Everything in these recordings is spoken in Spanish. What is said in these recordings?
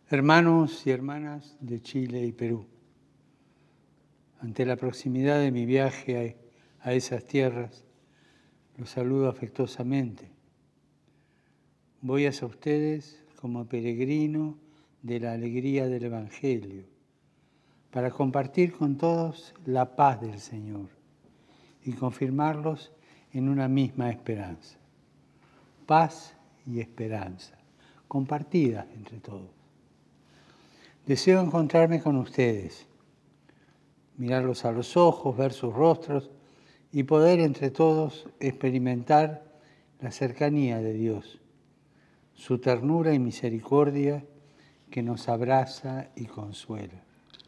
Hermanos y hermanas de Chile y Perú, ante la proximidad de mi viaje a esas tierras, los saludo afectuosamente. Voy hacia ustedes como peregrino de la alegría del Evangelio, para compartir con todos la paz del Señor y confirmarlos en una misma esperanza. Paz y esperanza, compartidas entre todos. Deseo encontrarme con ustedes, mirarlos a los ojos, ver sus rostros y poder entre todos experimentar la cercanía de Dios, su ternura y misericordia que nos abraza y consuela.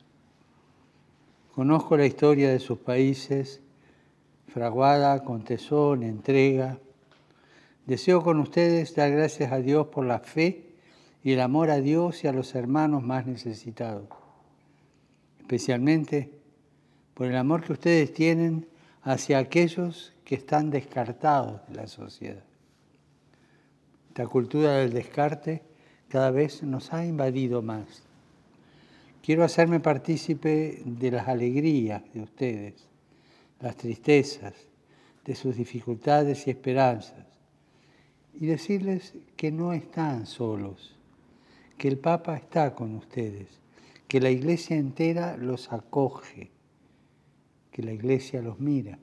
Conozco la historia de sus países, fraguada con tesón, entrega. Deseo con ustedes dar gracias a Dios por la fe y el amor a Dios y a los hermanos más necesitados, especialmente por el amor que ustedes tienen hacia aquellos que están descartados de la sociedad. Esta cultura del descarte cada vez nos ha invadido más. Quiero hacerme partícipe de las alegrías de ustedes, las tristezas, de sus dificultades y esperanzas, y decirles que no están solos, que el Papa está con ustedes, que la Iglesia entera los acoge, que la Iglesia los mira.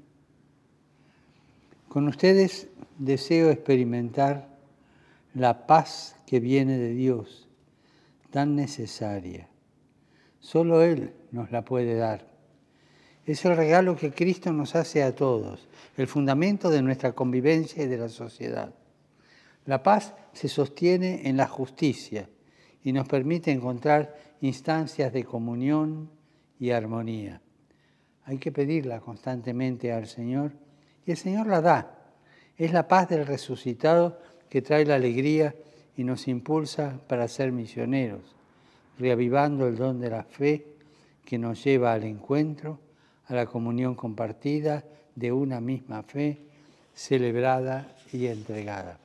Con ustedes deseo experimentar la paz que viene de Dios, tan necesaria. Solo Él nos la puede dar. Es el regalo que Cristo nos hace a todos, el fundamento de nuestra convivencia y de la sociedad. La paz se sostiene en la justicia y nos permite encontrar instancias de comunión y armonía. Hay que pedirla constantemente al Señor y el Señor la da. Es la paz del resucitado que trae la alegría y nos impulsa para ser misioneros, reavivando el don de la fe que nos lleva al encuentro, a la comunión compartida de una misma fe, celebrada y entregada.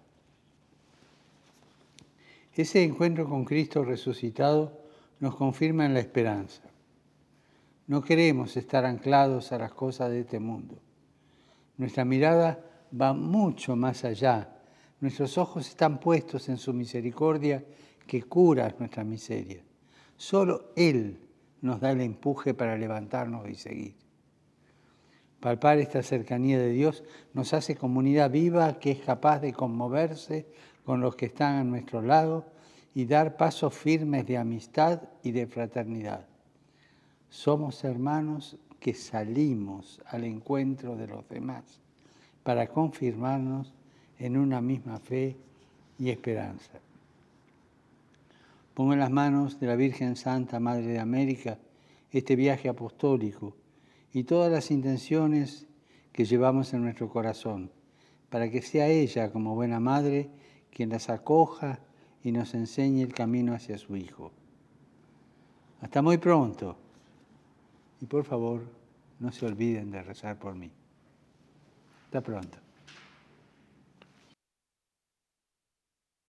Ese encuentro con Cristo resucitado nos confirma en la esperanza. No queremos estar anclados a las cosas de este mundo. Nuestra mirada va mucho más allá. Nuestros ojos están puestos en su misericordia que cura nuestra miseria. Solo Él nos da el empuje para levantarnos y seguir. Palpar esta cercanía de Dios nos hace comunidad viva que es capaz de conmoverse con los que están a nuestro lado y dar pasos firmes de amistad y de fraternidad. Somos hermanos que salimos al encuentro de los demás para confirmarnos en una misma fe y esperanza. Pongo en las manos de la Virgen Santa, Madre de América, este viaje apostólico y todas las intenciones que llevamos en nuestro corazón, para que sea ella, como buena madre, quien las acoja y nos enseñe el camino hacia su Hijo. Hasta muy pronto. Y por favor, no se olviden de rezar por mí. Hasta pronto.